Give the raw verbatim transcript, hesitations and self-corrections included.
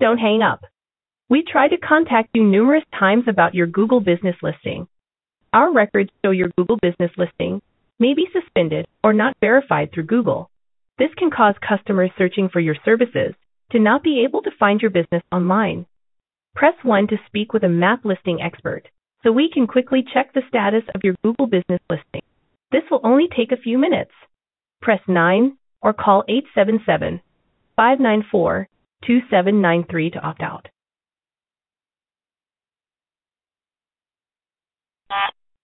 don't hang up. We tried to contact you numerous times about your Google business listing. Our records show your Google business listing may be suspended or not verified through Google. This can cause customers searching for your services to not be able to find your business online. Press one to speak with a map listing expert so we can quickly check the status of your Google business listing. This will only take a few minutes. Press nine or call eight seven seven, five nine four, two seven nine three to opt out.